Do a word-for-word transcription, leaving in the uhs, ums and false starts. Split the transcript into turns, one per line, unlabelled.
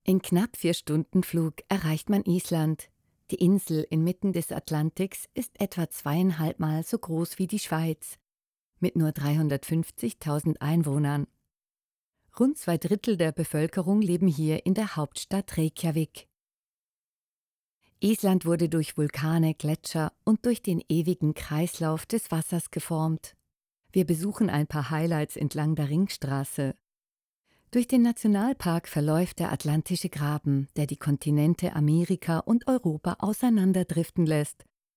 In knapp vier Stunden Flug erreicht man Island. Die Insel inmitten des Atlantiks ist etwa zweieinhalb Mal so groß wie die Schweiz, mit nur dreihundertfünfzigtausend Einwohnern. Rund zwei Drittel der Bevölkerung leben hier in der Hauptstadt Reykjavik. Island wurde durch Vulkane, Gletscher und durch den ewigen Kreislauf des Wassers geformt. Wir besuchen ein paar Highlights entlang der Ringstraße. Durch den Nationalpark verläuft der Atlantische Graben, der die Kontinente Amerika und Europa auseinanderdriften lässt,